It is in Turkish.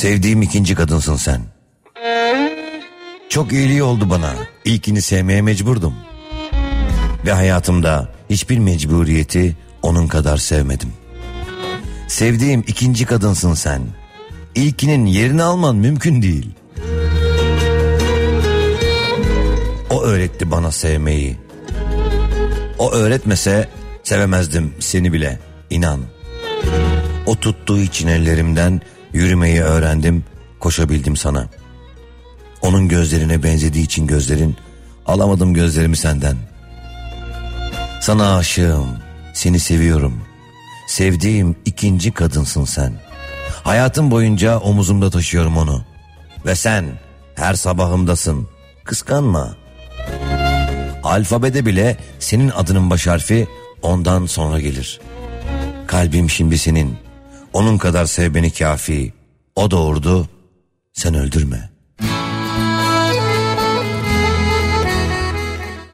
Sevdiğim ikinci kadınsın sen. Çok iyiliği oldu bana. İlkini sevmeye mecburdum. Ve hayatımda hiçbir mecburiyeti onun kadar sevmedim. Sevdiğim ikinci kadınsın sen. İlkinin yerini alman mümkün değil. O öğretti bana sevmeyi. O öğretmese sevemezdim seni bile, inan. O tuttuğu için ellerimden yürümeyi öğrendim, koşabildim sana. Onun gözlerine benzediği için gözlerin, alamadım gözlerimi senden. Sana aşığım, seni seviyorum. Sevdiğim ikinci kadınsın sen. Hayatım boyunca omuzumda taşıyorum onu. Ve sen her sabahımdasın, kıskanma. Alfabede bile senin adının baş harfi ondan sonra gelir. Kalbim şimdi senin. Onun kadar sev beni kafi. O doğurdu, sen öldürme.